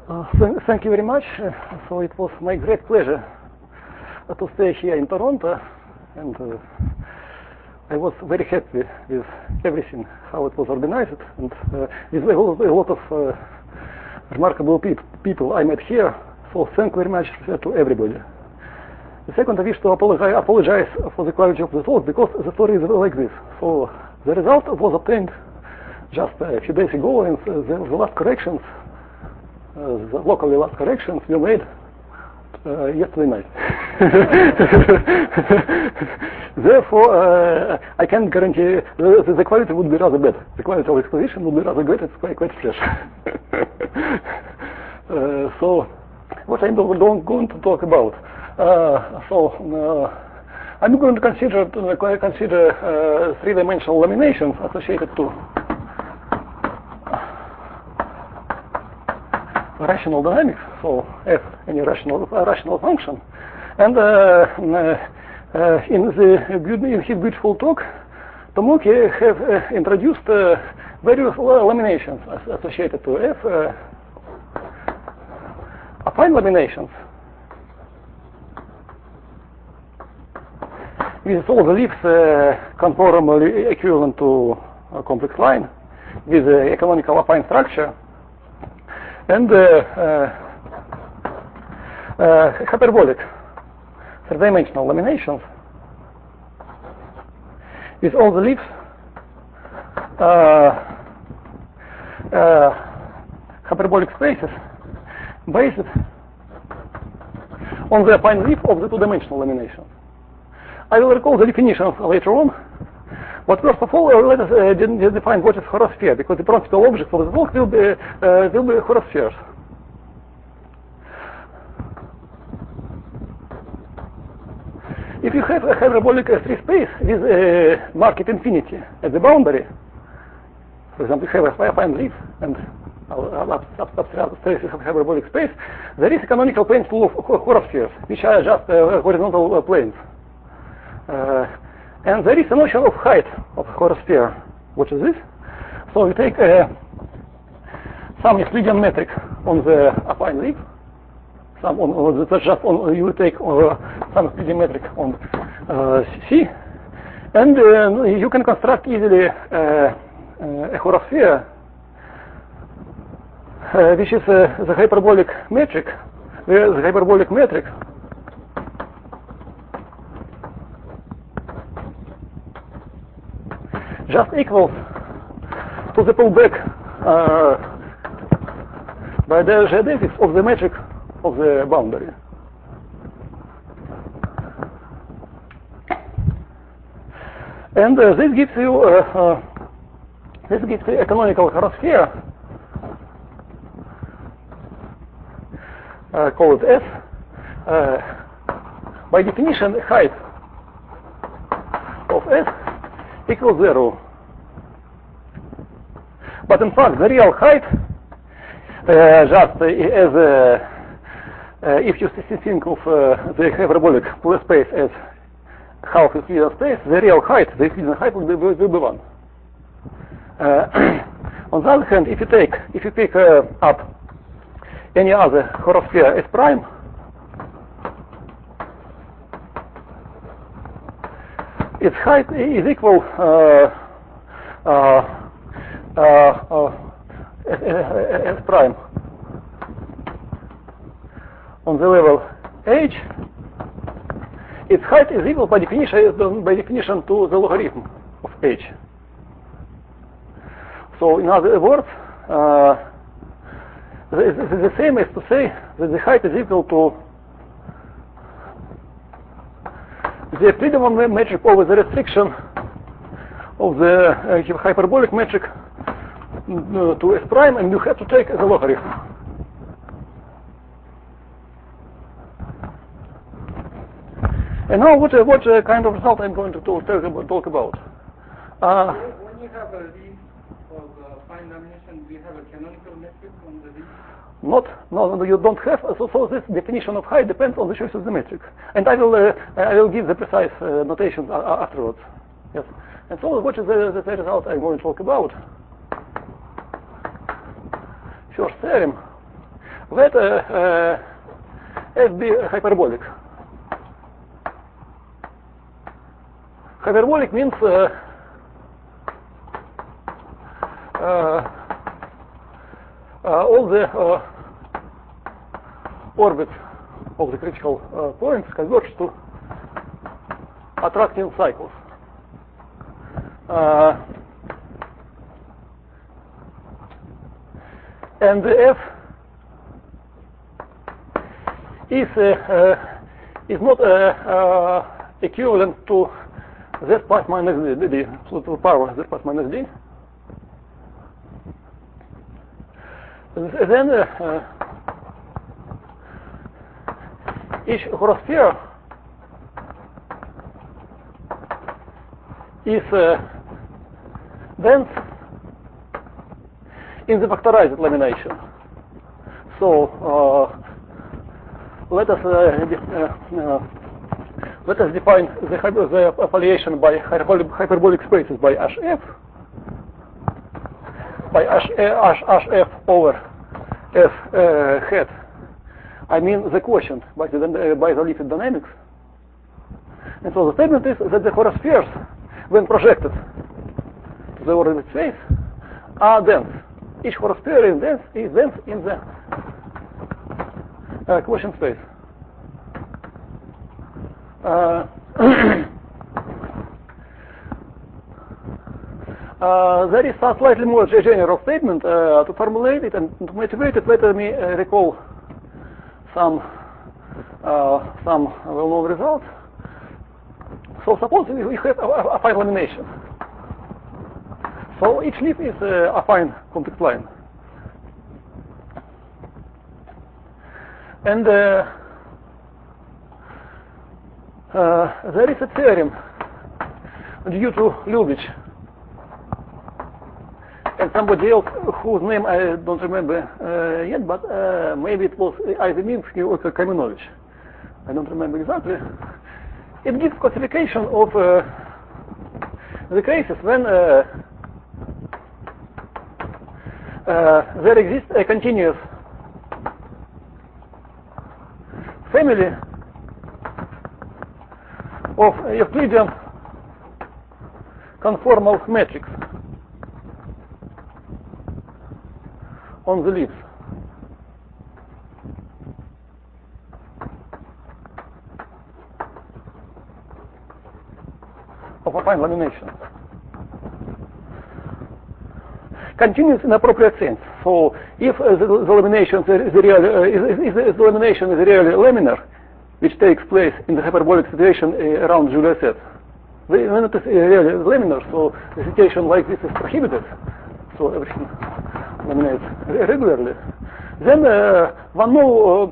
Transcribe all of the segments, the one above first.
Thank you very much. So it was my great pleasure to stay here in Toronto, and I was very happy with everything, how it was organized, and with a lot of remarkable people I met here. So thank you very much to everybody. The second, I wish to apologize for the quality of the talk, because the story is like this. So the result was obtained just a few days ago, and the last corrections, the locally last corrections were made yesterday night. Therefore, I can't guarantee the quality would be rather bad. The quality of exposition would be rather good. It's quite fresh. So, what I'm going to talk about? I'm going to consider three-dimensional laminations associated to rational dynamics, so f any rational function, and in his beautiful talk, Tomoki have introduced various laminations associated to f, affine laminations with all the leaves conformally equivalent to a complex line with a canonical affine structure, and hyperbolic three-dimensional laminations with all the leaves hyperbolic spaces based on the affine leaf of the two-dimensional lamination. I will recall the definitions later on, but first of all, let us define what is horosphere, because the principal object of the talk will be horospheres. If you have a hyperbolic free space with a marked infinity at the boundary, for example, you have a affine leaf and traces of hyperbolic space, there is a canonical plane full of horospheres, which are just horizontal planes. And there is a notion of height of horosphere. What is this? So you take some Euclidean metric on the affine leaf. You take some Euclidean metric on C, and you can construct easily a horosphere, which is the hyperbolic metric, where the hyperbolic metric just equals to the pullback by the geodesics of the metric of the boundary. And this gives you a canonical horosphere called S. By definition, height of S equals 0. But in fact, the real height, just as if you think of the hyperbolic space as half Euclidean space, the real height, the Euclidean height will be 1. On the other hand, if you pick up any other horosphere S prime, its height is equal S prime on the level h. Its height is equal by definition to the logarithm of h. So in other words, the same as to say that the height is equal to the Euclidean metric over the restriction of the hyperbolic metric to S prime, and you have to take the logarithm. And now what kind of result I'm going to talk about? When you have a leaf of fine lamination, do you have a canonical metric on the leaf? No, you don't have. So this definition of height depends on the choice of the metric, and I will give the precise notation afterwards. Yes. And so what is the result I'm going to talk about? First theorem. let f be hyperbolic. Hyperbolic means all the orbits of the critical points converge to attracting cycles. And the f is not equivalent to z plus minus d, so to the power z plus minus d. Then each horosphere is dense in the vectorized lamination. So let us define the affiliation by hyperbolic spaces by HF, by HF over F hat. I mean the quotient by the Lipschitz dynamics. And so the statement is that the horospheres, when projected to the orbital space, are dense. Each horosphere is dense in the quotient space. There is a slightly more general statement to formulate it and to motivate it. Let me recall some well-known results. So suppose we have a affine lamination. So each leaf is a affine complex line. And there is a theorem due to Lubitsch and somebody else whose name I don't remember yet, but maybe it was either Minsky or Kaminovich. I don't remember exactly. It gives classification of the cases when there exists a continuous family of Euclidean conformal metrics on the leaves. Of affine lamination. Continuous in appropriate sense. So if the lamination is really laminar, which takes place in the hyperbolic situation around Julia set, when it is really laminar, so the situation like this is prohibited, so everything laminates regularly, then one knows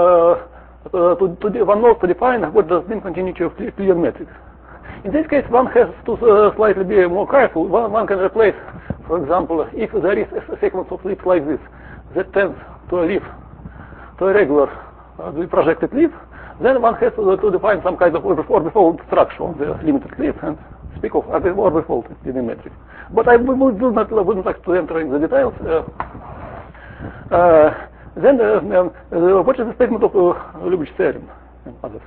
to define what does mean continuity of Euclidean metrics. In this case, one has to slightly be more careful. One can replace, for example, if there is a sequence of leaves like this that tends to a leaf, to a regular projected leaf, then one has to define some kind of orbifold structure on the limited leaf and speak of orbifold Euclidean metric. But I wouldn't like to enter in the details. Then, what is the statement of Lubitsch theorem and others?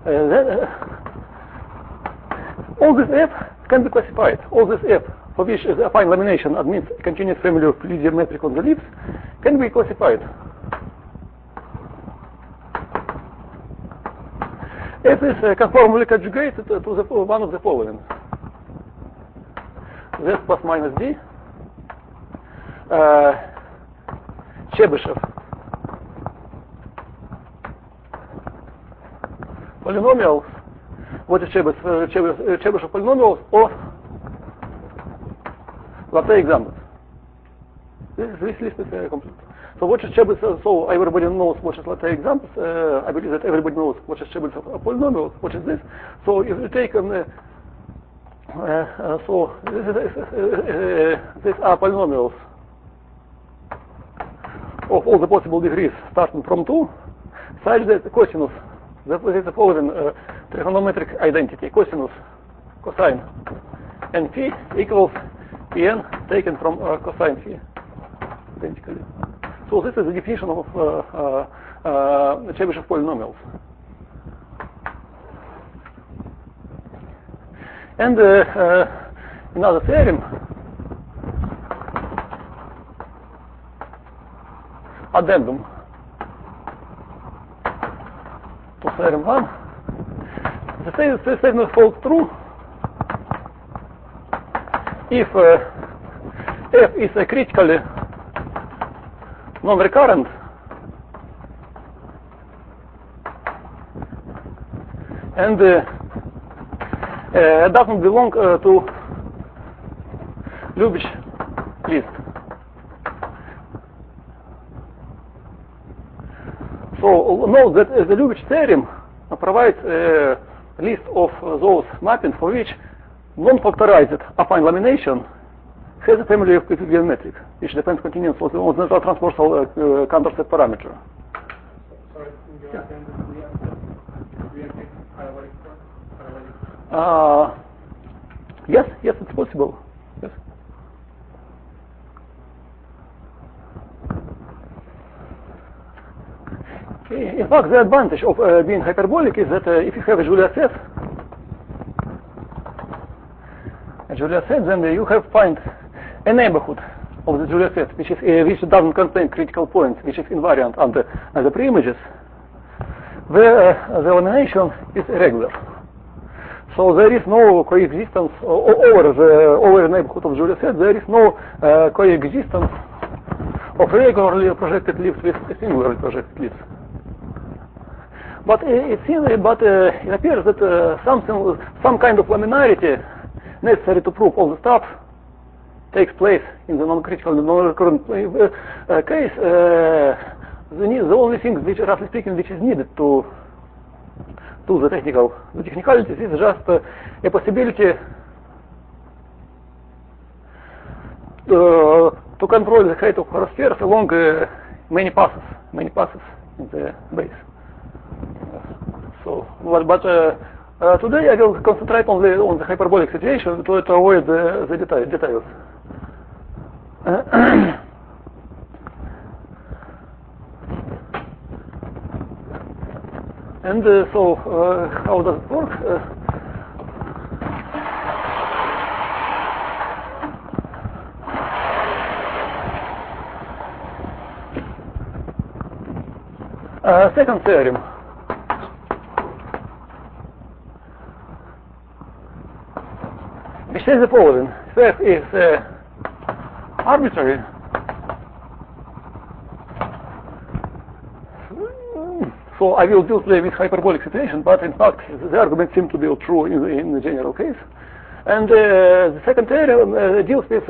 All this F can be classified. All this F, for which the affine lamination admits continuous family of Euclidean metric on the leaves, can be classified. F is conformally conjugated to one of the following: Z plus minus D, Chebyshev polynomials. What is Chebyshev polynomials or Latte examples? This list is complete. So what is Chebyshev? So everybody knows what is Latte examples. I believe that everybody knows what is Chebyshev polynomials. What is this? So if you take so these are polynomials of all the possible degrees starting from 2, such that the cosinus, there is the following trigonometric identity: cosinus cosine n phi equals Pn taken from cosine phi identically. So this is the definition of Chebyshev polynomials. And another theorem, addendum to theorem 1. The statement holds true if f is a critically non-recurrent and doesn't belong to Lubitsch list. So note that the Lubitsch theorem provides a list of those mappings for which non-factorized affine lamination has a family of geometric, which depends continuous on the transversal counterset parameter. Sorry, in your addendum, do you take parallel Yes, it's possible. Yes. In fact, the advantage of being hyperbolic is that if you have a Julia set, then you have find a neighborhood of the Julia set, which doesn't contain critical points, which is invariant under the preimages, where the lamination is irregular. So there is no coexistence over the neighborhood of Julia set. There is no coexistence of regularly projected leaves with singularly projected leaves. But it appears that some kind of laminarity necessary to prove all the stuff takes place in the non-critical, non-recurrent case. The only thing, which, roughly speaking, which is needed to the technicalities is just a possibility to control the height of horospheres along many passes in the base. Today I will concentrate only on the hyperbolic situation to avoid the details. And how does it work? Second theorem. Which says the following: F is arbitrary. So I will deal today with hyperbolic situation, but in fact the arguments seem to be true in the general case. And the second theorem deals with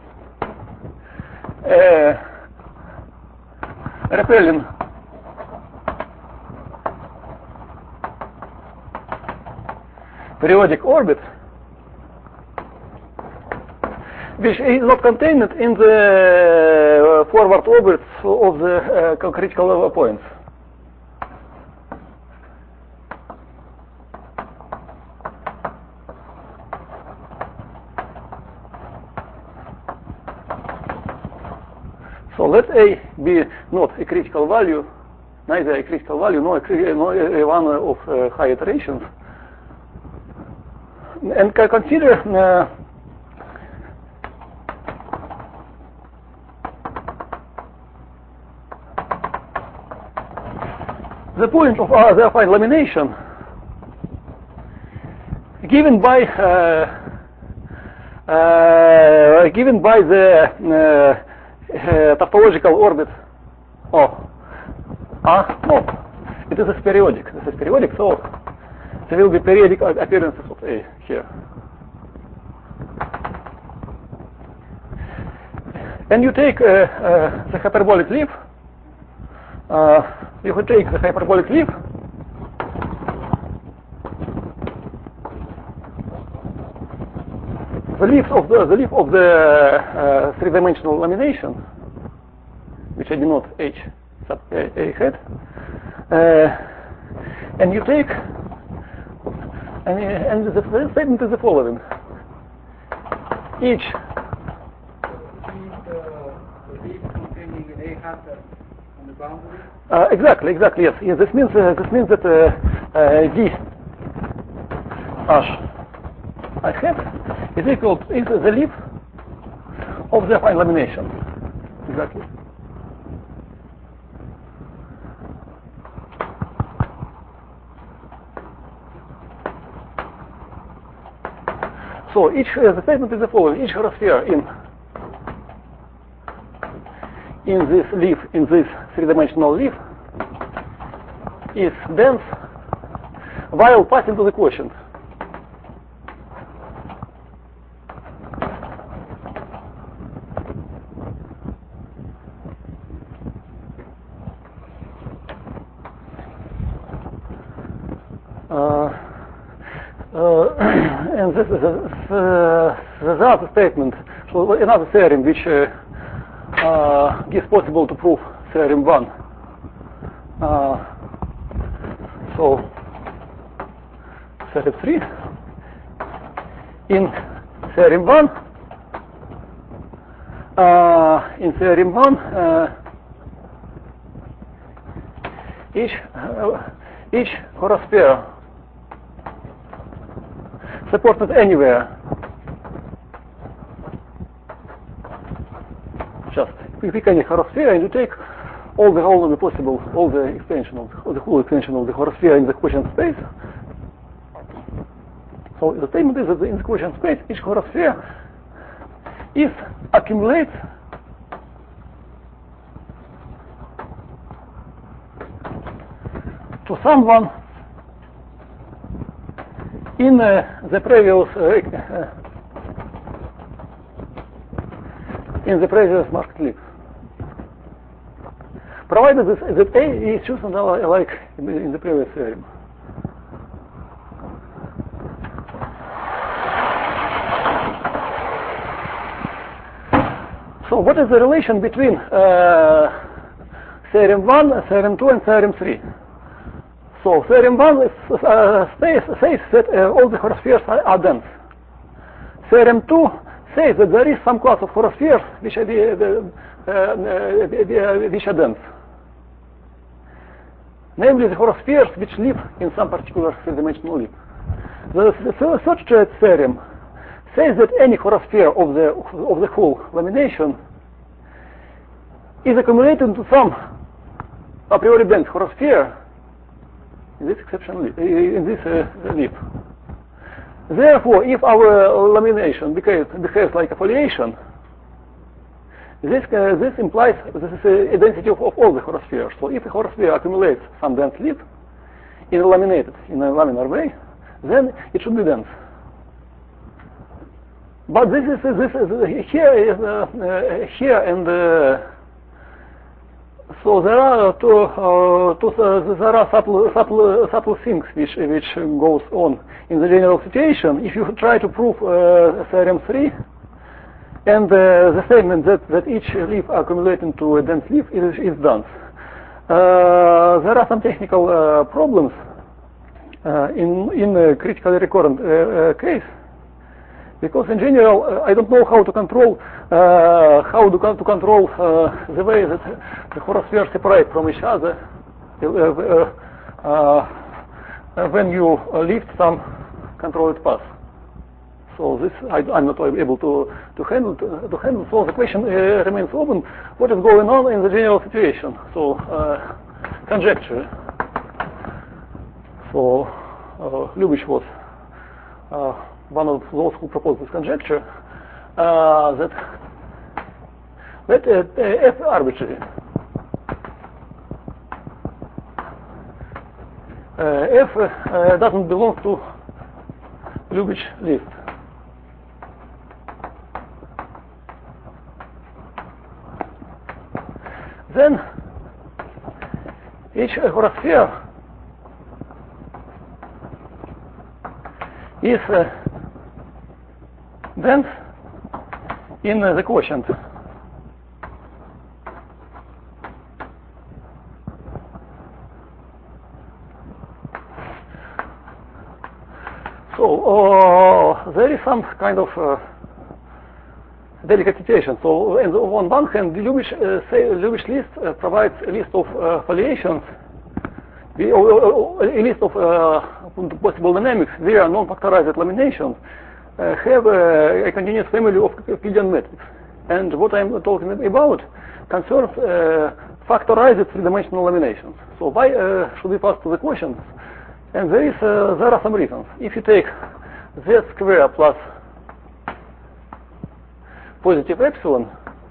repelling periodic orbit, which is not contained in the forward orbits of the critical points. So let A be not a critical value, neither a critical value nor one of high iterations, and consider the point of the affine lamination given by the topological orbit. No, it is periodic. This is periodic, so there will be periodic appearances of A here. And you take the hyperbolic leaf. You could take the hyperbolic leaf. The leaf of the three-dimensional lamination, which I denote H sub A hat, and you take, and the statement is the following: each the leaf containing A hat on the boundary? Exactly, yes. This means that D H I hat is equal to the leaf of the affine lamination. Exactly. So the statement is the following: each horosphere in this leaf, in this three-dimensional leaf, is dense while passing to the quotient. And this is the other statement, so another theorem which is possible to prove theorem 1. So theorem 3 in theorem 1 each horosphere supported anywhere. Just we pick any horosphere and you take all the whole extension of the whole extension of the horosphere in the quotient space. So the statement is that in the quotient space each horosphere accumulates to someone in the previous masked leaf, provided that A is chosen like in the previous theorem. So what is the relation between theorem 1, theorem 2, and theorem 3? So theorem 1 says that all the horospheres are dense. Theorem 2 says that there is some class of horospheres which are dense. Namely, the horospheres which live in some particular three-dimensional leaf. The third theorem says that any horosphere of the whole lamination is accumulated to some a priori dense horosphere in this leaf. Therefore, if our lamination behaves like a foliation, this implies this is a density of all the horospheres. So if a horosphere accumulates some dense leaf in a laminar way, then it should be dense. But this is here and so there are subtle things which goes on in the general situation. If you try to prove theorem 3 and the statement that each leaf accumulating to a dense leaf is dense, there are some technical problems in a critically recurrent case. Because in general, I don't know how to control the way that the horospheres separate from each other when you lift some controlled path. So this I'm not able to handle. So the question remains open: what is going on in the general situation? So conjecture. So Lubitsch was one of those who proposed this conjecture that F arbitrary. F doesn't belong to Lubitsch list. Then each horosphere is dense in the quotient. So there is some kind of delicate situation. So on one hand, the Lubitsch list provides a list of foliations, a list of possible dynamics where non-factorized laminations have a continuous family of Euclidean metrics. And what I'm talking about concerns factorized three-dimensional laminations. So why should we pass to the quotient? And there are some reasons. If you take z square plus positive epsilon,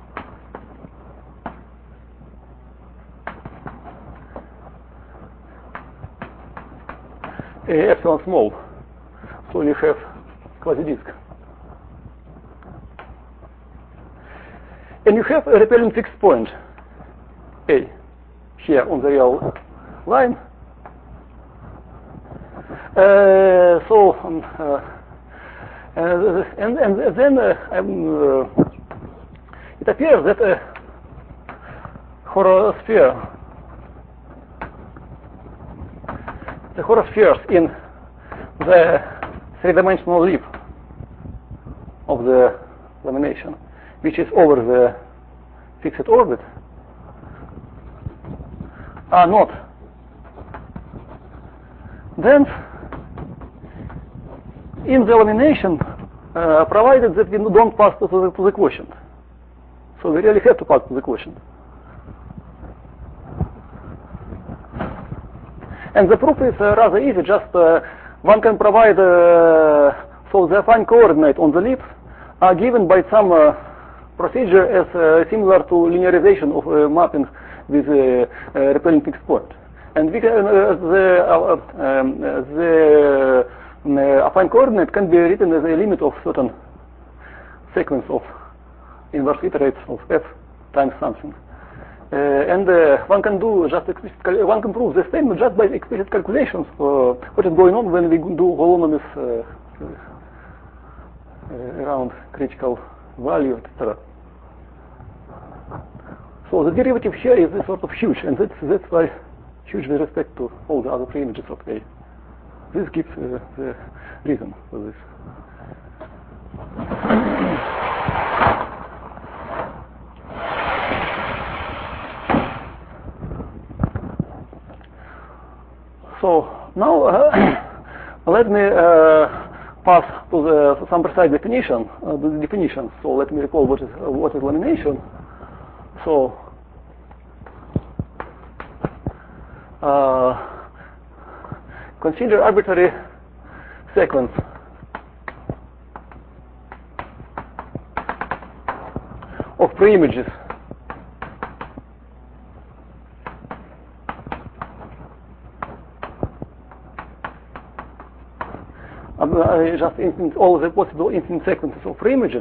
epsilon small, so you have quasi-disk. And you have a repelling fixed point, A, here on the real line. And then it appears that a horosphere, the horospheres in the three-dimensional lip of the lamination, which is over the fixed orbit, are not dense in the lamination, provided that we don't pass to the quotient. So we really have to pass to the quotient. And the proof is rather easy. Just one can provide so the affine coordinate on the lips are given by some procedure as similar to linearization of mapping with repelling fixed point. And we can, the affine coordinate can be written as a limit of certain sequence of inverse iterates of f times something. And one can do just one can prove the statement just by explicit calculations what is going on when we do holonomies around critical value, etc. So the derivative here is sort of huge, and that's why huge with respect to all the other pre-images of A. This gives the reason for this. So now let me pass to some precise definition. The definition. So let me recall what is lamination. So consider arbitrary sequence of pre-images just all the possible infinite sequences of pre-images.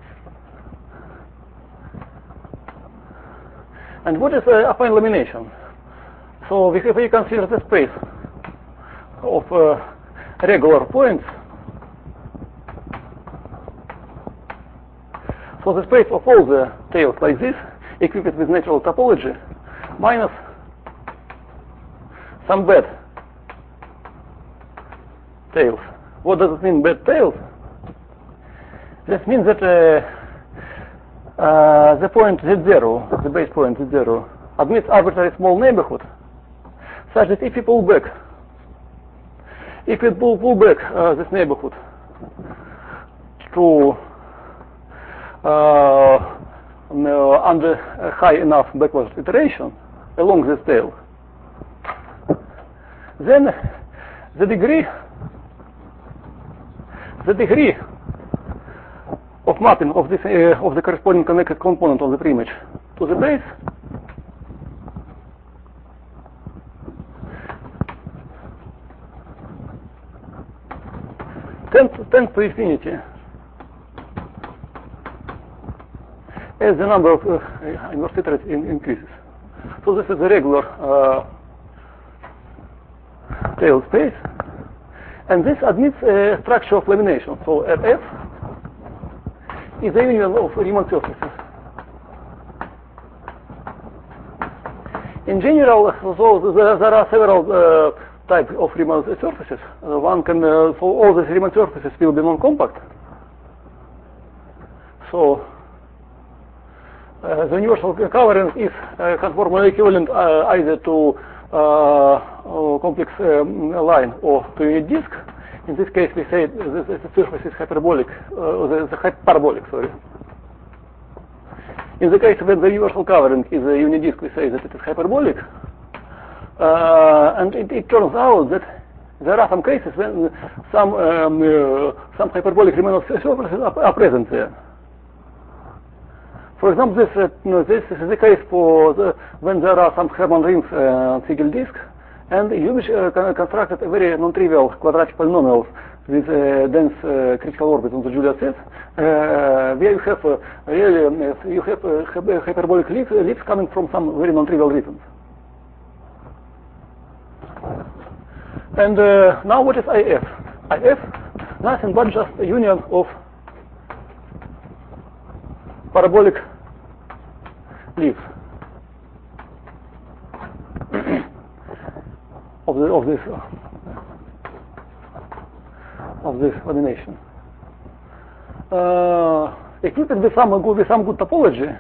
And what is affine lamination? So if we consider the space of regular points, so the space of all the tails like this, equipped with natural topology, minus some bad tails. What does it mean, bad tails? This means that the point Z0, the base point Z0, admits arbitrary small neighborhood, such that if we pull back, this neighborhood to under high enough backwards iteration along this tail, then the degree of mapping of this of the corresponding connected component of the pre-image to the base tends to infinity as the number of inverse iterates increases. So this is a regular tail space, and this admits a structure of lamination. So Rf is the union of Riemann surfaces. In general, so there are several types of Riemann surfaces. One can, so all these Riemann surfaces will be non-compact. So the universal covariance is conformal equivalent either to complex line or to unit disk. In this case, we say the surface is hyperbolic, the parabolic, sorry. In the case when the universal covering is a unit disk, we say that it is hyperbolic. And it turns out that there are some cases when some hyperbolic Riemann surfaces are present there. For example, this is the case for when there are some Hermann rings on single disk, and Lubitsch constructed a very non-trivial quadratic polynomial with dense critical orbit on the Julia set, where you have hyperbolic leaps coming from some very non-trivial regions. And now what is IF? IF, nothing but just a union of parabolic leaves of this ordination. Equipped with some good topology,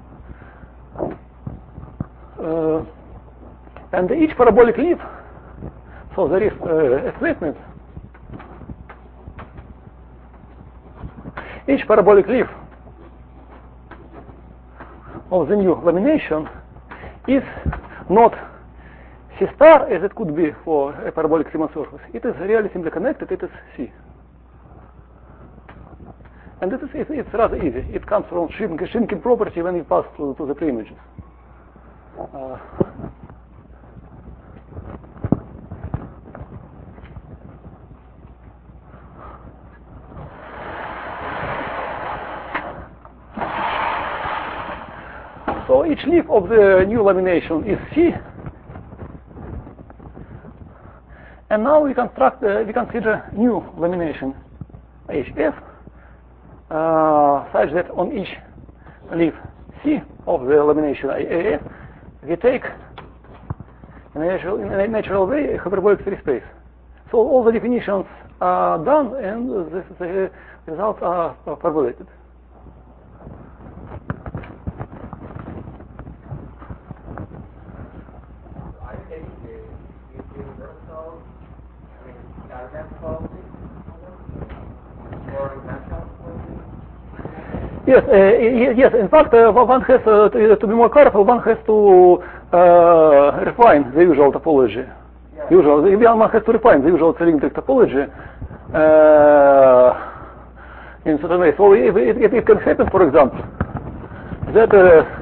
and each parabolic leaf, so there is a statement. Each parabolic leaf of the new lamination is not C star as it could be for a parabolic Riemann surface. It is really simply connected. It is C, and it's rather easy. It comes from shrinking property when you pass to the preimages. So each leaf of the new lamination is C, and now we consider new lamination HF such that on each leaf C of the lamination AF we take in a natural way a hyperbolic free space. So all the definitions are done, and the results are formulated. Yes, yes. In fact, one has to be more careful. One has to refine the usual topology. Yeah. One has to refine the usual cylindric topology in certain way. So it can happen, for example, that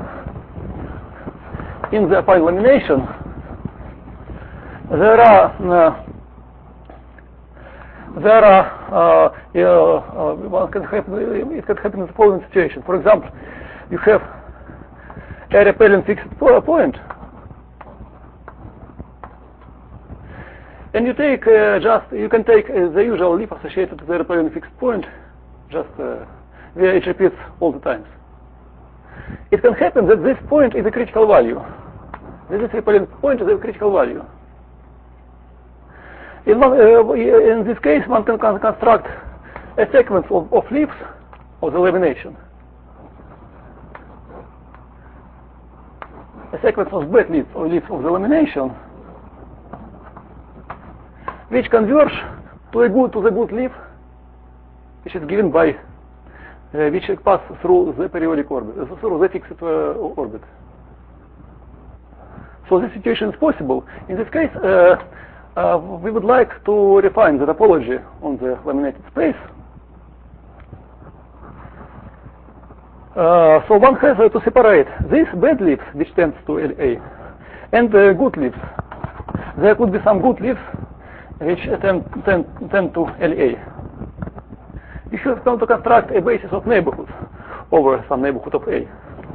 in the affine lamination there are it can happen in the following situation. For example, you have a repelling fixed point, and you take you can take the usual leaf associated with the repelling fixed point, just where it repeats all the times. It can happen that this point is a critical value. This repelling point is a critical value. In this case, one can construct a sequence of leaves of the lamination, a sequence of bad leaves or leaves of the lamination, which converge to the good leaf, which is given by which pass through the periodic orbit, through the fixed orbit. So this situation is possible. In this case, we would like to refine the topology on the laminated space. So one has to separate these bad leaves, which tends to LA, and the good leaves. There could be some good leaves which tend to LA. You should come to construct a basis of neighborhoods over some neighborhood of A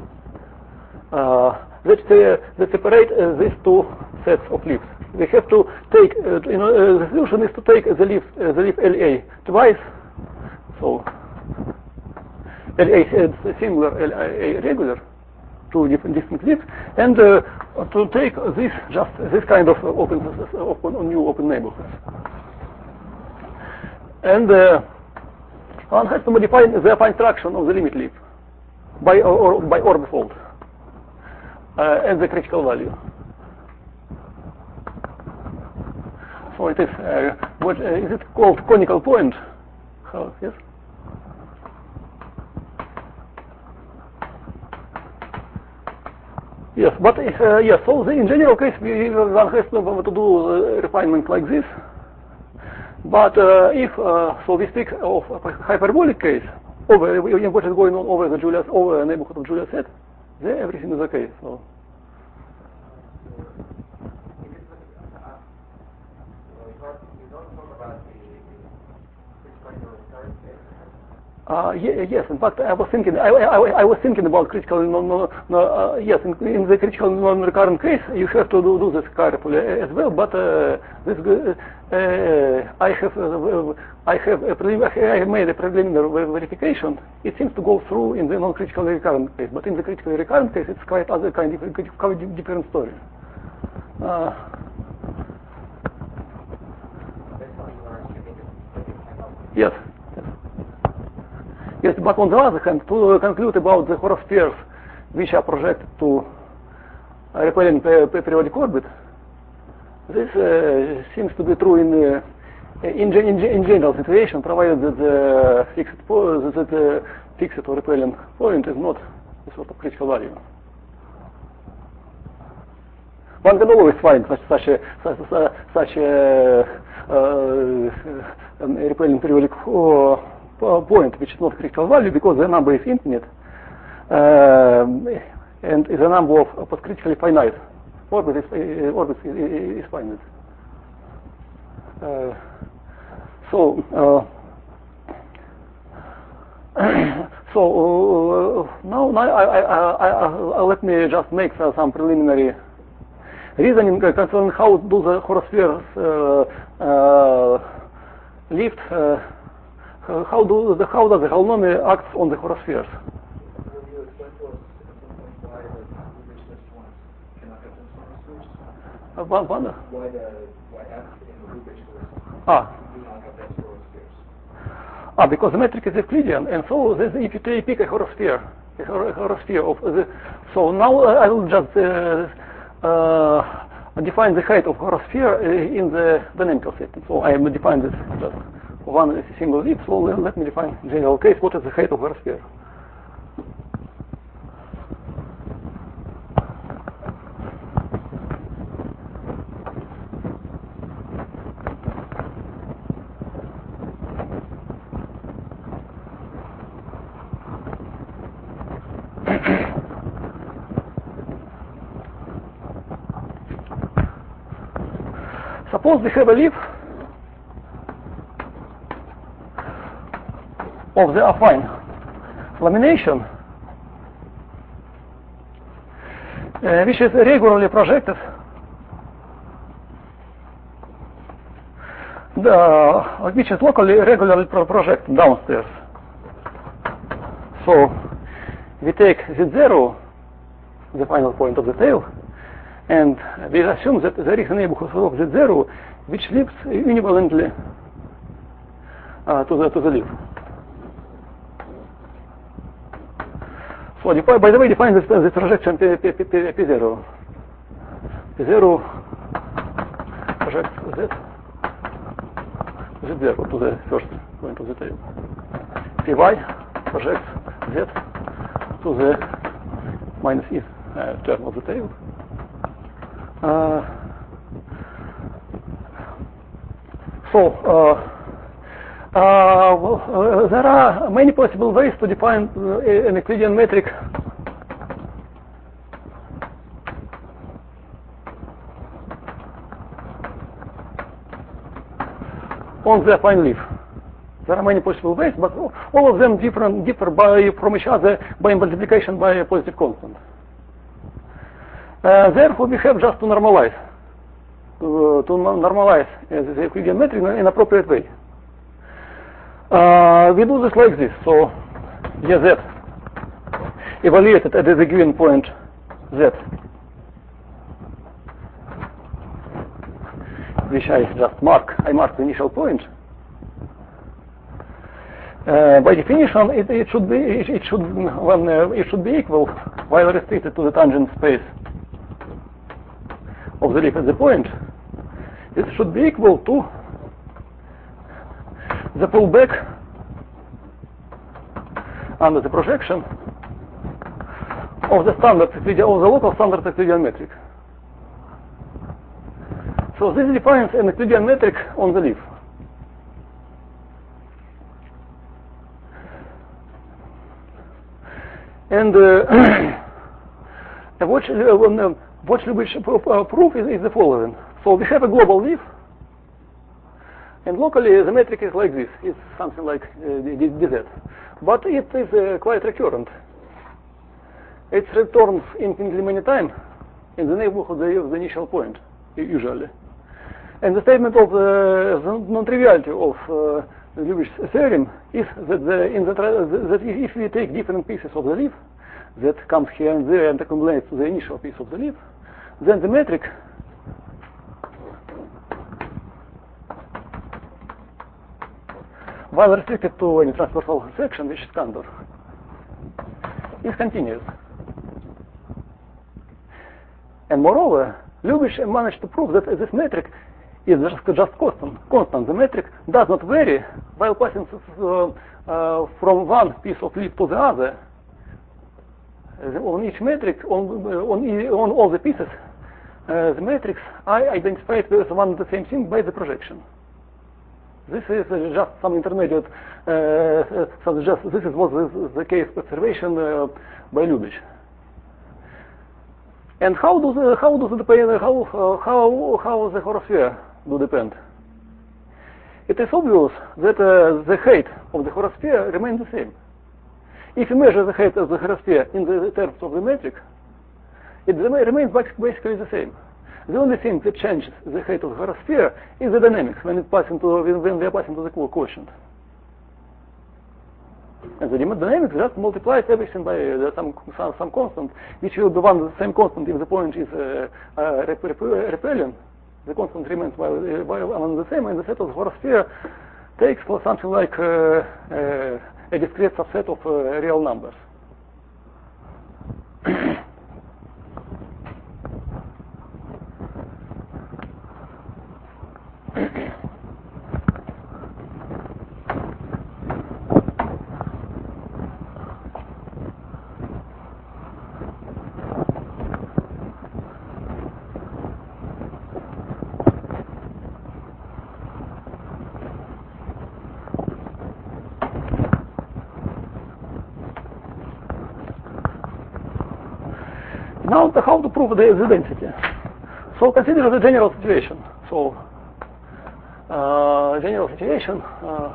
that separate these two sets of leaves. We have to take, the solution is to take the leaf LA twice, so LA is singular, LA regular, two different distinct leaves, and to take this kind of new open neighborhoods. And one has to modify the affine traction of the limit leaf. by orbifold at the critical value. So it is what is it called conical point? How, yes. Yes, but yes. So in general case, one has to do refinement like this. But if so, we speak of a hyperbolic case over what is going on over the neighborhood of Julia set, then everything is okay. So. Yes, in fact, I was thinking about critical yes, in the critical non-recurrent case, you have to do this carefully as well. But I have made a preliminary verification. It seems to go through in the non-critical recurrent case, but in the critical recurrent case, it's quite different story. Yes. Yes, but on the other hand, to conclude about the horospheres which are projected to repelling periodic orbit, this seems to be true in general situation, provided that the fixed or repelling point is not a sort of critical value. One can always find such a repelling periodic point which is not critical value because the number is infinite and the number of critically finite orbits is finite. Now let me just make some preliminary reasoning concerning how do the horospheres lift. How does the holonomy act on the horospheres? Will you explain to us at some point why the Lubitsch test ones cannot have tensor spheres? Why F in the Lubitsch list do not have tensor spheres? Because the metric is Euclidean, and so if you pick a horosphere of the, so now I will just define the height of horosphere in the dynamical setting. So I am defined this just one single leap. So let me define in general case what is the height of horosphere. Suppose we have a leaf of the affine lamination which is regularly projected which is locally regularly projected downstairs. So we take Z0, the final point of the tail, and we assume that there is a neighborhood of Z0 which lives univalently to the leaf. So by the way, define this projection P0. P0 projects Z0 to the first point of the tail. Py projects Z to the minus E term of the tail. There are many possible ways to define an Euclidean metric on the affine leaf. There are many possible ways, but all of them differ from each other by multiplication by a positive constant. Therefore, we have just to normalize the Euclidean metric in an appropriate way. We do this like this. So, Z evaluated at the given point Z, which I just mark. I mark the initial point. By definition, it should be equal while restricted to the tangent space of the leaf at the point. It should be equal to the pullback under the projection of the standard of the local standard Euclidean metric. So this defines an Euclidean metric on the leaf. And what Lyubich proof is the following. So we have a global leaf, and locally the metric is like this. It's something like dz. But it is quite recurrent. It returns infinitely many times in the neighborhood of the initial point, usually. And the statement of the non-triviality of Lyubich's theorem is that if we take different pieces of the leaf that comes here and there and accumulates to the initial piece of the leaf, then the metric while restricted to any transversal section, which is Cantor, is continuous. And moreover, Lyubich managed to prove that this metric is just constant. The metric does not vary while passing from one piece of leaf to the other. On each metric, on all the pieces, the metrics are identified as one and the same thing by the projection. This is just some intermediate. This was the case observation by Lyubich. And how the horosphere do depend? It is obvious that the height of the horosphere remains the same. If you measure the height of the horosphere in the terms of the metric, it remains basically the same. The only thing that changes the height of the horosphere is the dynamics when we are passing to the quotient. And the dynamics just multiplies everything by some constant, which will be the same constant if the point is repelling. The constant remains while the same, and the set of the horosphere takes for something like a discrete subset of real numbers. Now, how to prove the density? So consider the general situation. So, general situation.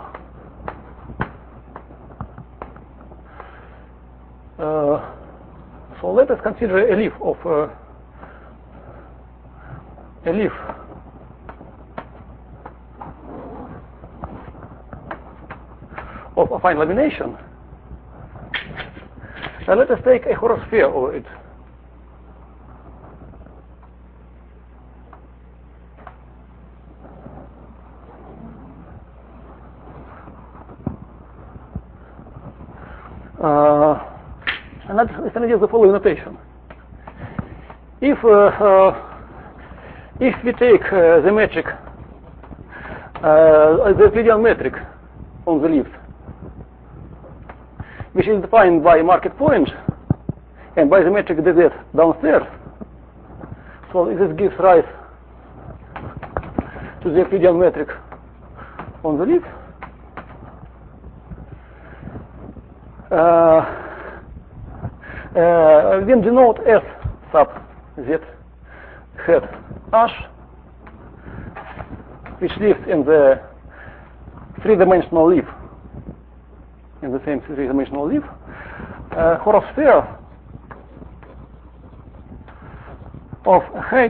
So let us consider a leaf of a fine lamination. And let us take a horosphere of it. And let's use the following notation. If we take the metric, the Euclidean metric on the leaf, which is defined by market point and by the metric dz downstairs, so this gives rise to the Euclidean metric on the leaf. We denote S sub Z hat H, which lives in the three-dimensional leaf, in the same three-dimensional leaf, horosphere of height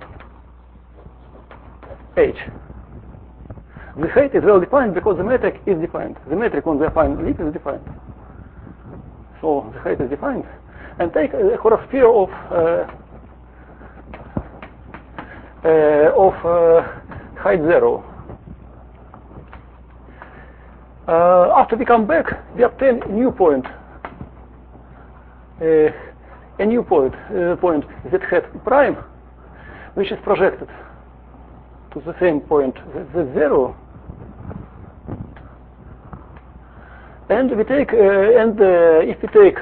H. The height is well defined because the metric is defined. The metric on the affine leaf is defined. So the height is defined. And take a horosphere of height 0. After we come back, we obtain a new point. A new point z hat prime, which is projected to the same point z0, and we take if we take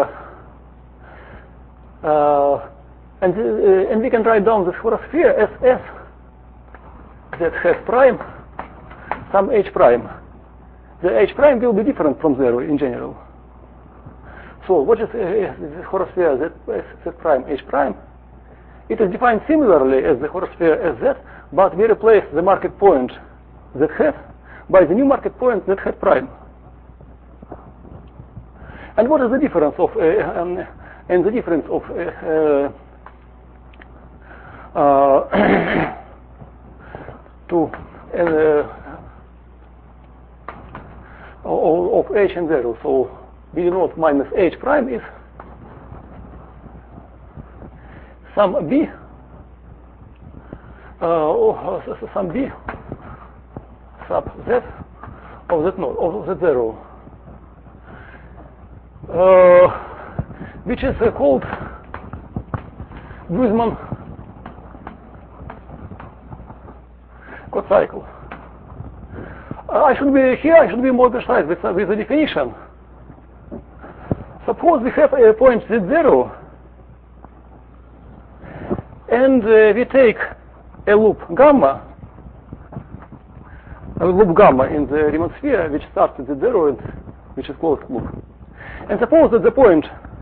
and we can write down the sphere as s z hat prime some h prime. The h prime will be different from 0 in general. So what is the horosphere z prime h prime? It is defined similarly as the horosphere sz, but we replace the market point z hat by the new market point z hat prime. And what is the difference of of h and 0? So b0 minus h prime is some b sub z of z0, which is called Guzman cocycle. I should be more precise with the definition. Suppose we have a point z0 and we take a loop gamma in the Riemann sphere, which starts at z0 and which is closed loop. And suppose that the point,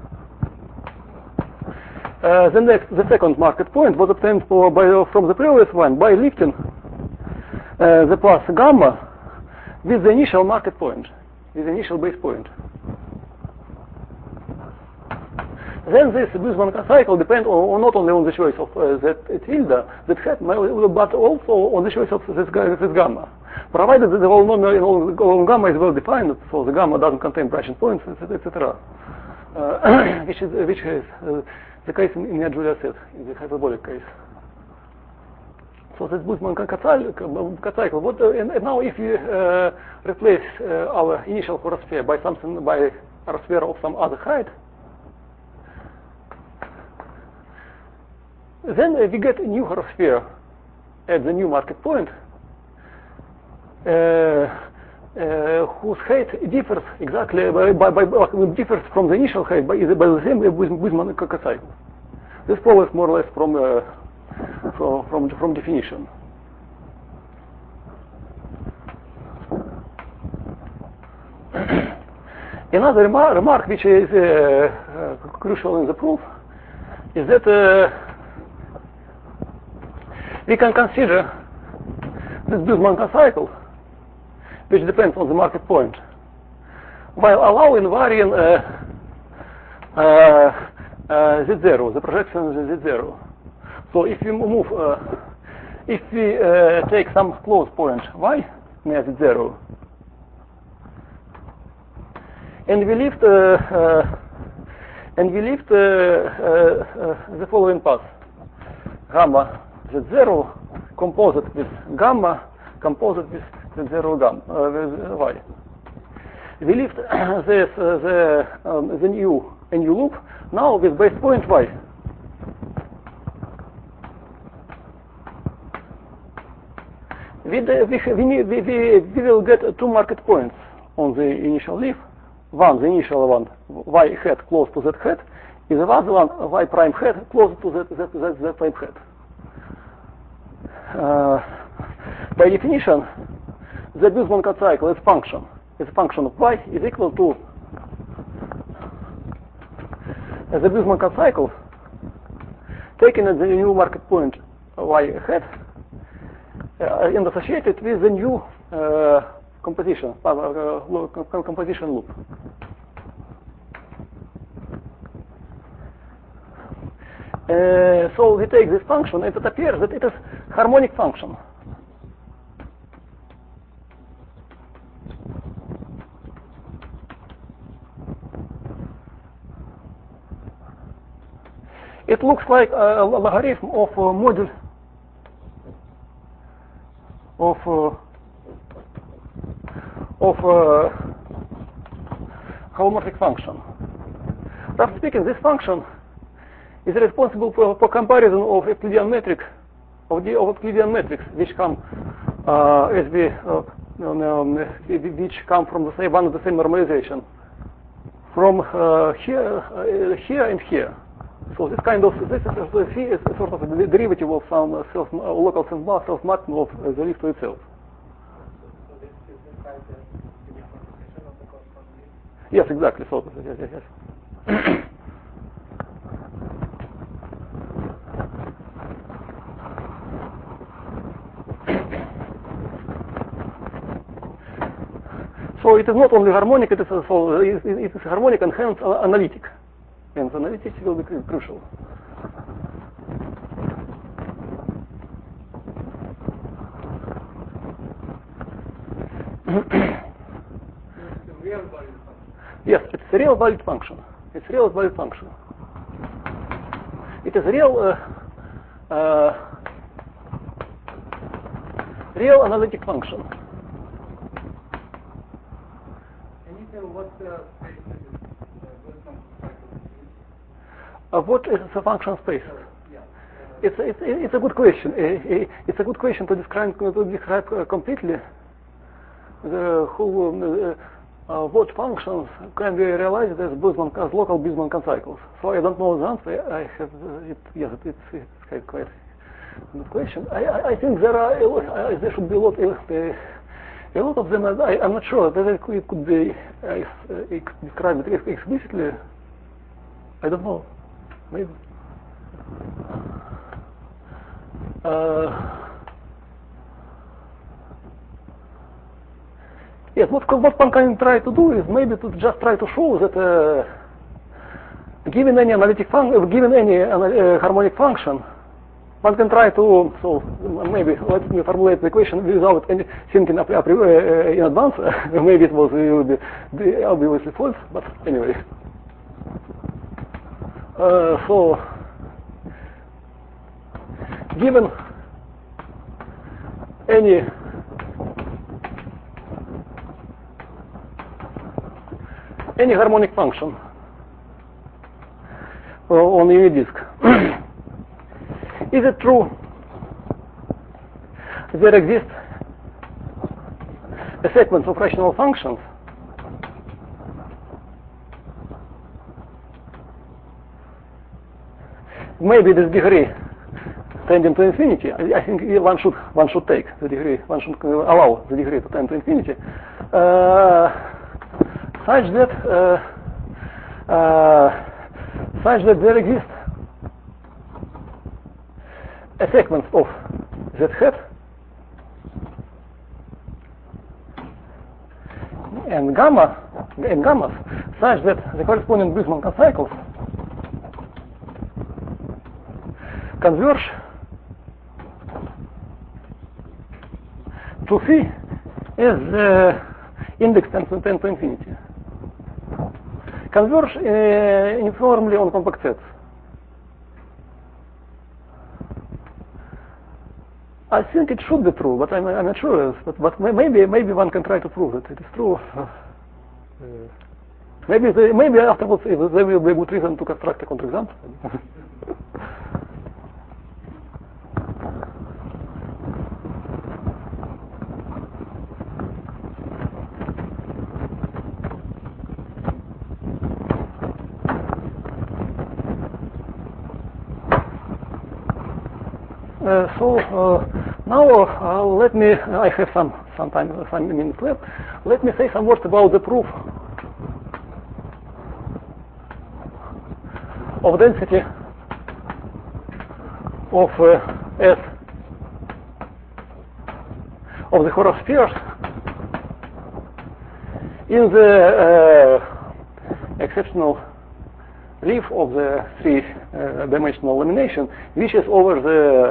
the second market point was obtained from the previous one by lifting the path gamma with the initial market point, with the initial base point. Then this Guzman cycle depends not only on the choice of that tilde, that hat, but also on the choice of this gamma. Provided that the whole gamma is well defined, so the gamma doesn't contain branching points, etc. Which is the case in the Julia set, in the hyperbolic case. So that's Guzman cycle. And now if we replace our initial horosphere by a horosphere of some other height, then we get a new horosphere at the new market point, whose height differs exactly differs from the initial height by the same Guzman cycle. This follows more or less from definition. Another remark which is crucial in the proof is that we can consider this Guzman cycle, which depends on the market point, while allowing varying z0, the projection z0. So if we move, if we take some close point y near z0, and we lift the following path: gamma z0 composite with gamma composite with z0 gamma with y. We lift the new loop now with base point y. We will get two market points on the initial leaf. One, the initial one, y hat close to z hat, is the other one, y prime hat close to z prime hat. By definition, the Guzman cycle is a function of y is equal to the Guzman cycle taken at the new market point y hat and associated with the new composition loop. So we take this function and it appears that it is harmonic function. It looks like a logarithm of a module of of homomorphic function. Roughly speaking, this function is responsible for comparison of Euclidean metric of Euclidean metrics which come which come from the same one of the same normalization from here and here. So this kind of this is sort of a derivative of some local self-maximum of the leaf to itself. So this describes the decomposition of the corresponding leaf? Yes, exactly. So yes. So it is not only harmonic, it is also it is harmonic and hence analytic. And analytic will be crucial. It's a real valued function. Yes, it's a real valued function. It's a real valued function. It is a real analytic function. Can you tell what space is Boltzmann cycle? What is the function space? Yeah. It's a good question. It's a good question to describe completely the whole what functions can be realized as local Boltzmann cycles. So I don't know the answer. I have it. Yes, it's quite a good question. I think there should be a lot of them. I'm not sure whether it could be described explicitly. I don't know. Maybe. Yes, what one can try to do is maybe to just try to show that given any analytic function, given any harmonic function, one can try to. So maybe let me formulate the equation without any thinking in advance. Maybe it will be obviously false, but anyway. So given any harmonic function on unit disk, is it true there exists a sequence of rational functions maybe this degree tending to infinity? I think one should take the degree, one should allow the degree to tend to infinity, such that there exists a sequence of z hat and gammas such that the corresponding Boltzmann cycles converge to phi as index tends to infinity. Converge uniformly on compact sets. I think it should be true, but I'm not sure. But maybe one can try to prove it. It is true. Maybe afterwards there will be a good reason to construct a counterexample. Now let me. I have some minutes left. Let me say some words about the proof of density of S of the Horner spheres in the exceptional leaf of the three-dimensional lamination, which is over the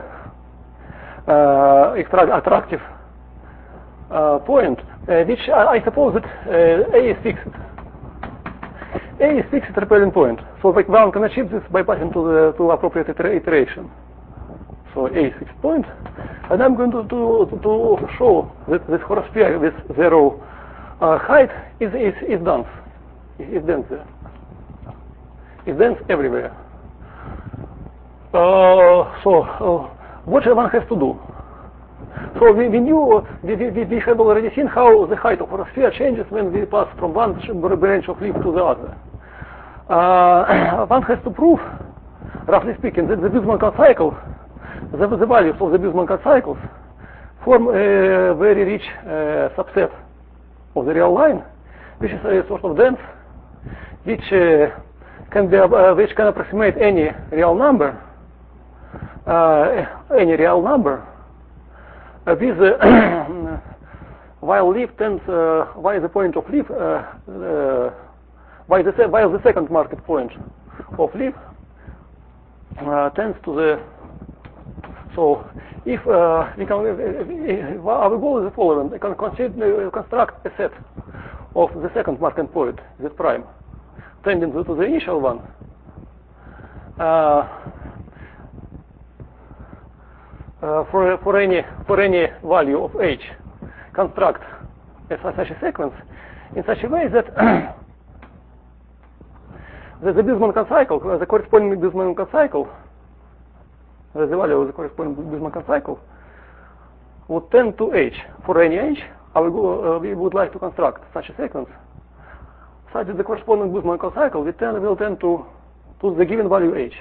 attractive point, which I suppose that A is fixed. A is fixed repelling point. So one can achieve this by passing to appropriate iteration. So A is fixed point, and I'm going to show that this Horner sphere with zero height is dense. Is dense there. Is dense everywhere. What one has to do? So we knew, we have already seen how the height of a sphere changes when we pass from one branch of leaf to the other. One has to prove, roughly speaking, that the Bismarck cycle, the values of the Bismarck cycles form a very rich subset of the real line, which is a sort of dense, which can approximate any real number, with while leaf tends, while the point of leaf, while the second market point of leaf tends to the. So if we can, our goal is the following: we can construct a set of the second market point, Z prime, tending to the initial one. For any value of h, construct such a sequence in such a way that the Bismarck cycle, the corresponding Bismarck cycle, the value of the corresponding Bismarck cycle would tend to h. For any h, we would like to construct such a sequence such that the corresponding Bismarck cycle will tend to the given value h.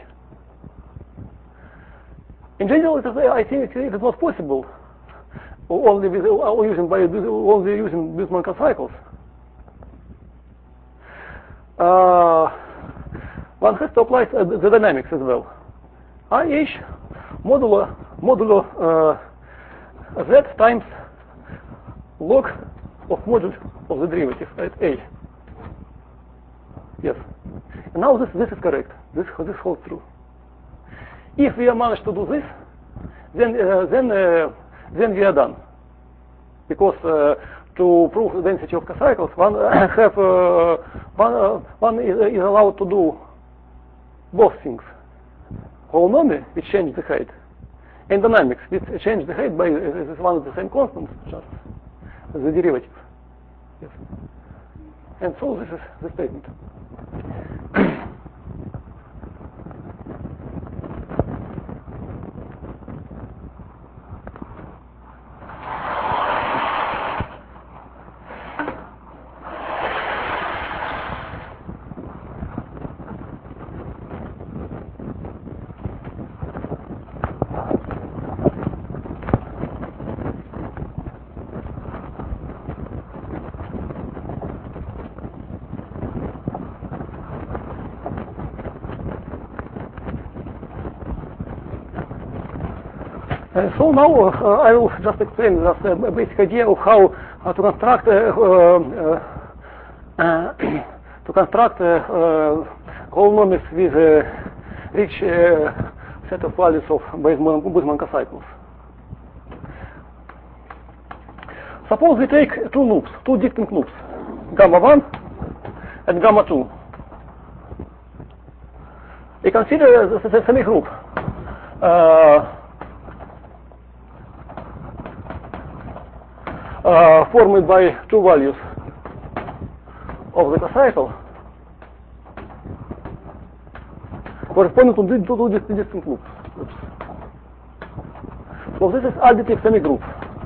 In general, I think it is not possible only using Bismarck cycles. One has to apply the dynamics as well. IH modulo z times log of module of the derivative at a. Yes. And now this is correct. This holds true. If we manage to do this, then we are done. Because to prove the density of cycles, one is allowed to do both things: holonomy, which change the height, and dynamics, which change the height by one of the same constants, just the derivative. Yes. And so this is the statement. So now I will just explain just a basic idea of how to construct holonomies with a rich set of values of Bismarck cycles. Suppose we take two distinct loops, gamma 1 and gamma 2. We consider the semigroup formed by two values of the cocycle corresponding to two distinct loops. So this is additive semigroup.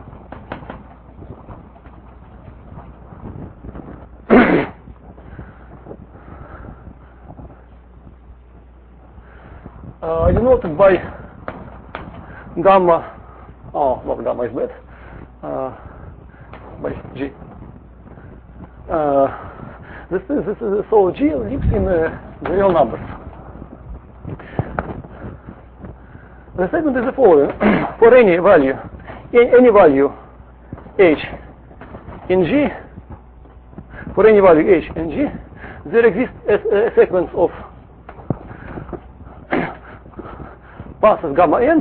Denoted by gamma. Oh, not gamma is bad. By G. This is so G lives in the real numbers. The statement is the following: for any value h in G, for any value h in G, there exists a sequence of passes gamma n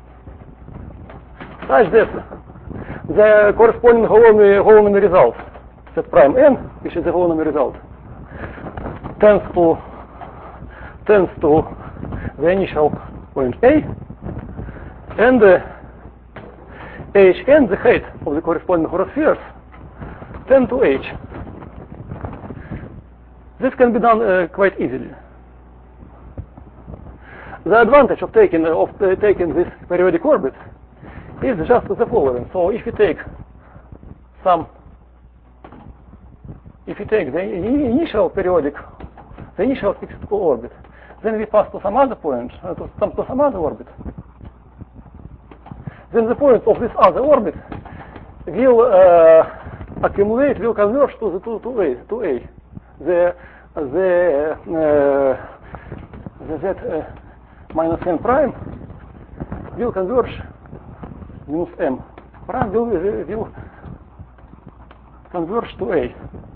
such that the corresponding holonomy result, Z prime n, which is the holonomy result, tends to the initial point A, and Hn, the height of the corresponding horospheres, tend to H. This can be done quite easily. The advantage of taking this periodic orbit is just the following. So if you take the initial fixed orbit, then we pass to some other point, to some other orbit. Then the points of this other orbit will accumulate, will converge to A. The Z minus n prime will converge minus m prime will converge to A.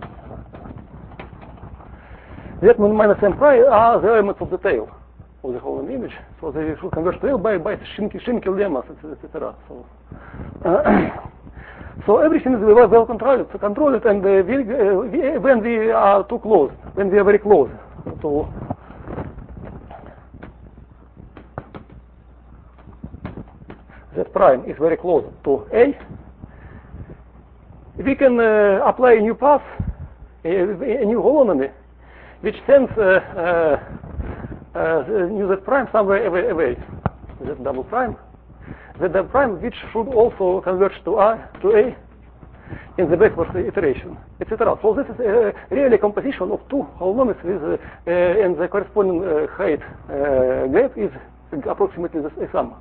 Z minus m prime are the elements of the tail of the whole image, so they should converge to A by shrinking lemmas, etc. So everything is well controlled, and when we are too close, when we are very close to Z prime is very close to A, we can apply a new path, a new holonomy, which sends new Z prime somewhere away, Z double prime, Z double prime, which should also converge to A in the backward iteration, etc. So this is really a composition of two holonomies with and the corresponding height gap is approximately the sum.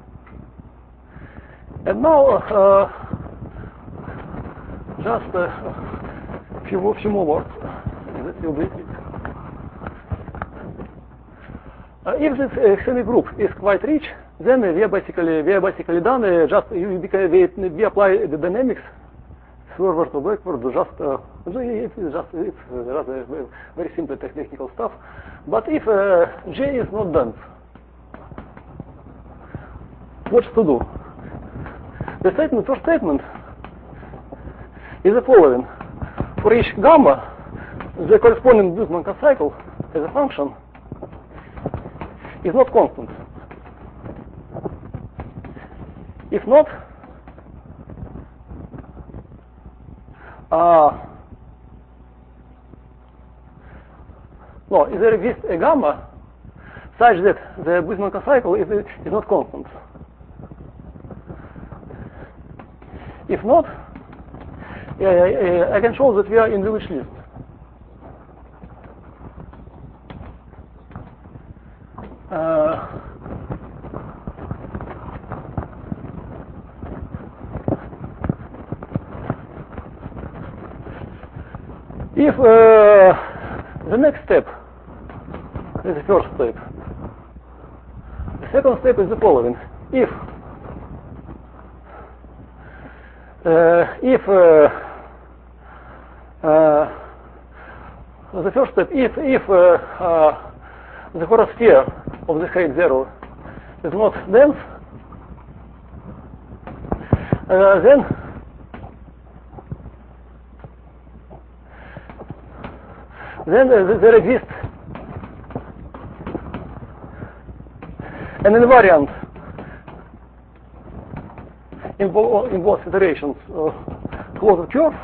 And now just a few more words. That will be it. If this semi-group is quite rich, then we are basically done. We apply the dynamics forward or backward. It's rather very simple technical stuff. But if J is not dense, what's to do? The first statement is the following. For each gamma, the corresponding Boltzmann cycle as a function is not constant. If not, if there exists a gamma such that the Boltzmann cycle is not constant. If not, I can show that we are in Lewis list. If the next step is the first step, the second step is the following. If the first step, if the horosphere of the height 0 is not dense, then there exists an invariant in both iterations closed curve,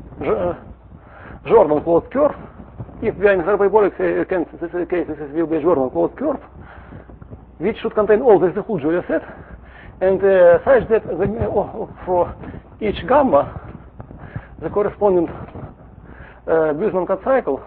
Jordan closed curve. If we are in hyperbolic case, this will be a Jordan closed curve, which should contain all the whole Julia set, and such that for each gamma, the corresponding Boltzmann cycle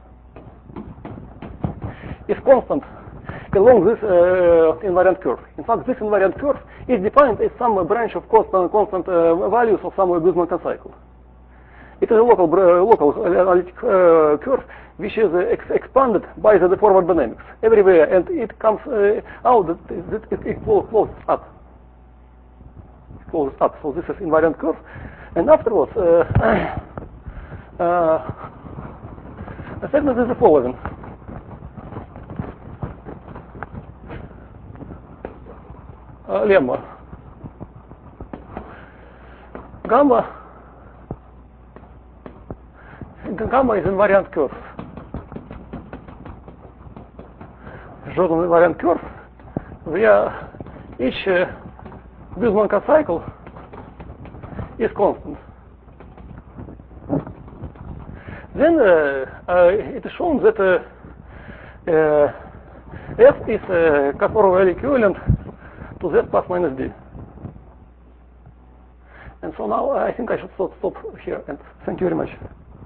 is constant along this invariant curve. In fact, this invariant curve is defined as some branch of constant values of some Boltzmann cycle. It is a local analytic curve which is expanded by the forward dynamics everywhere, and it comes out that it closes up. So this is invariant curve, and afterwards the segment is the following. Lemma. Gamma is invariant curve. Jordan invariant curve where each Boltzmann cycle is constant. then it is shown that F is Kasparov equivalent to Z plus minus D. And so now I think I should stop here, and thank you very much.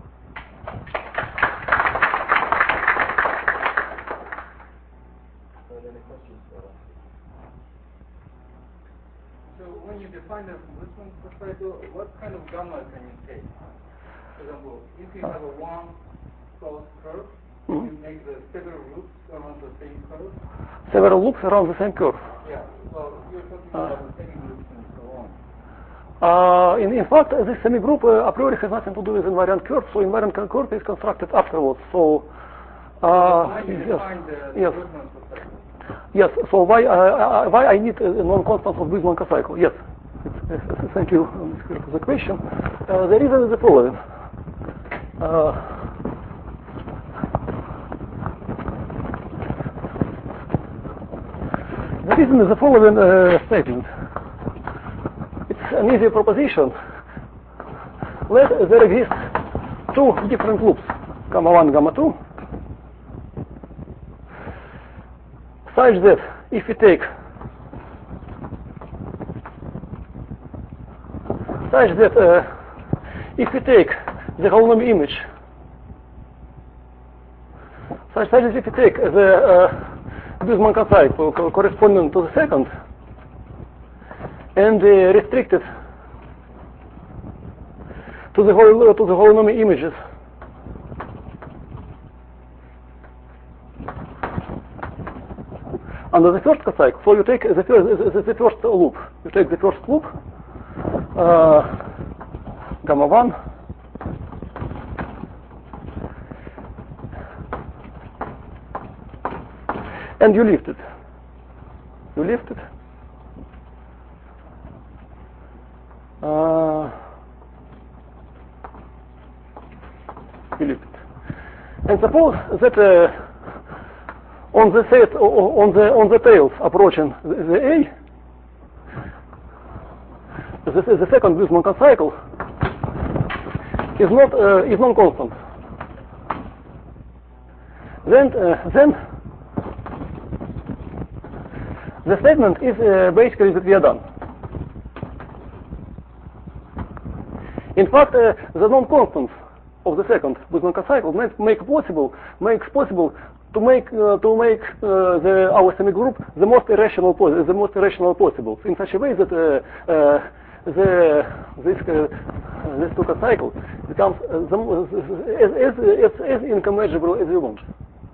So when you define the Boltzmann cycle, what kind of gamma can you take? For example, if you have a one closed curve, you make the several loops around the same curve. Several loops around the same curve. Yeah. Well, you're talking about the semi-groups and so on. In fact, this semi-group a priori has nothing to do with invariant curve, so invariant curve is constructed afterwards. So, yes. Yes. So why I need a non-constant of Boltzmann cycle? Yes. Thank you for the question. The reason is the following. The reason is the following statement. It's an easy proposition. Let there exist two different loops, gamma 1, gamma 2, such that if we take the holonomic image, such that if we take the Boltzmann cycle corresponding to the second and restrict it to the holonomic images under the first cycle. So you take the first loop. You take the first loop, gamma 1, and you lift it. You lift it. You lift it. And suppose that on the set on the tails approaching the A, the second Boltzmann cycle is non-constant. Then the statement is basically that we are done. In fact, the non-constants of the second Boltzmann cycle makes possible to make our semigroup the most irrational possible, in such a way that this Tuka cycle becomes as incompatible as you want.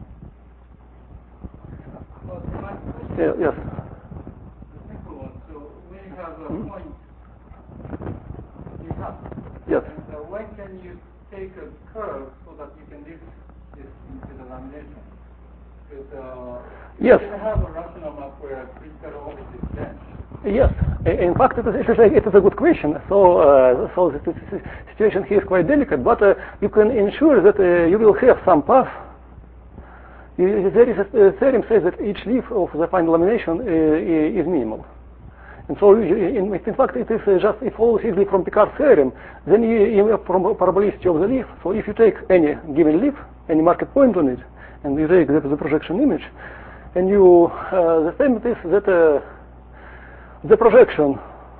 Yes. The simple one. So when you have a point, you have. Yes. And when can you take a curve so that you can lift this into the lamination? Because yes. You can have a rational map where critical orbit is dense. Yes. In fact, it is a good question. So the situation here is quite delicate, but you can ensure that you will have some path. There is a theorem says that each leaf of the final lamination is minimal. And so, in fact, it is just, it follows easily from Picard's theorem. Then you have parabolicity of the leaf. So if you take any given leaf, any market point on it, and you take the projection image, and you, the statement is that the projection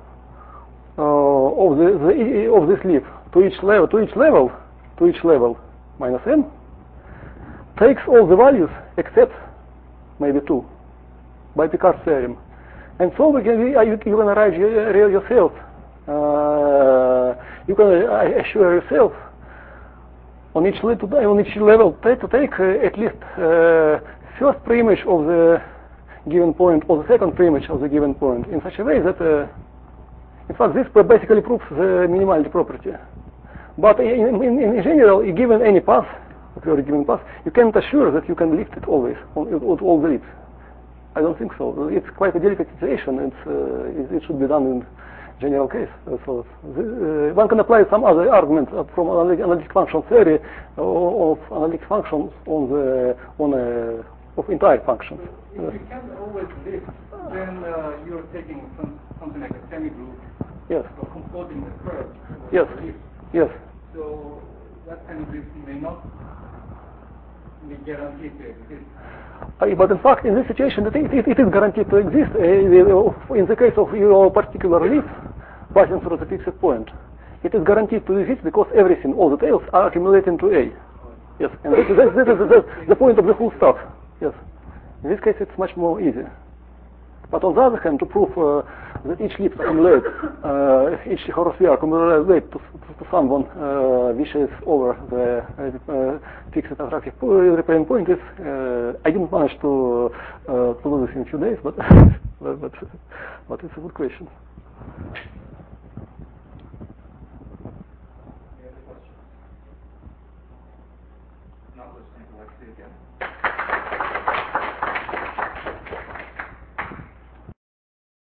of this leaf to each level minus n takes all the values except maybe 2 by Picard's theorem. And so you can arrive yourself, you can assure yourself on each level to take at least first preimage of the given point or the second preimage of the given point in such a way that, in fact, this basically proves the minimality property. But in general, given any path, a priori given path, you can't assure that you can lift it always on all the leaps. I don't think so. It's quite a delicate situation. It should be done in general case. One can apply some other arguments from analytic function theory of analytic functions of entire functions. If you can't always lift, then you're taking something like a semi-group. Yes. Composing the curve. Yes. Yes. So that and this may not be guaranteed to exist. But in fact, in this situation, it is guaranteed to exist. In the case of your particular leaf passing through the fixed point, it is guaranteed to exist because everything, all the tails, are accumulating to A. Yes, and this is the point of the whole stuff. Yes, in this case, it's much more easy. But on the other hand, to prove that each leaf accumulates, each horosphere accumulates to someone which is over the fixed attractive repelling point is, I didn't manage to do this in a few days, but but it's a good question. Not listening to Lexi again.